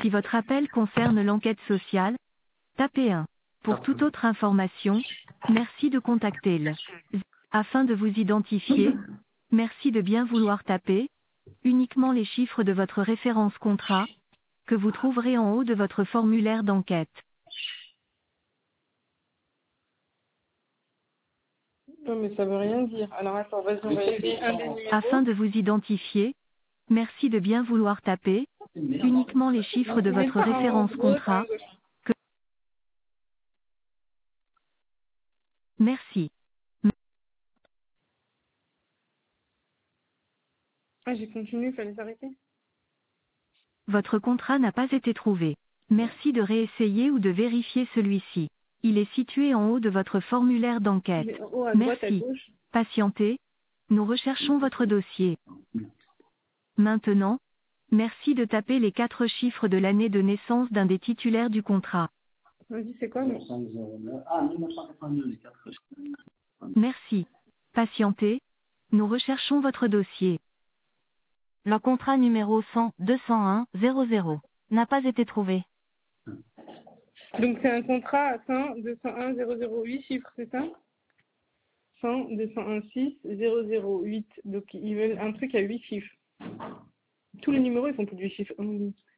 Si votre appel concerne l'enquête sociale, tapez 1. Pour toute autre information, merci de contacter le. Afin de vous identifier, merci de bien vouloir taper uniquement les chiffres de votre référence contrat, que vous trouverez en haut de votre formulaire d'enquête. Non, mais ça veut rien dire. Alors attends, vas-y, on va essayer un des numéros. Afin de vous identifier, merci de bien vouloir taper uniquement les chiffres de Mets votre ça en référence gros, contrat. gauche. Merci. Ah, j'ai continué, il fallait s'arrêter. Votre contrat n'a pas été trouvé. Merci de réessayer ou de vérifier celui-ci. Il est situé en haut de votre formulaire d'enquête. Il est en haut à droite, à Merci. gauche. Patientez. Nous recherchons votre dossier. Maintenant, merci de taper les 4 chiffres de l'année de naissance d'un des titulaires du contrat. Vas-y, c'est quoi? 1982, les 4. Merci. Patientez. Nous recherchons votre dossier. Le contrat numéro 100-201-00 n'a pas été trouvé. Donc c'est un contrat à 100 201 008 chiffres, c'est ça? 100 201 6 008. Donc ils veulent un truc à 8 chiffres. Tous les numéros ils font plus de 8 chiffres. Ah,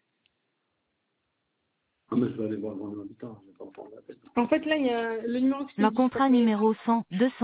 mais je vais aller voir mon habitant, je vais pas prendre la tête. En fait là il y a le numéro qui Le contrat numéro 100-201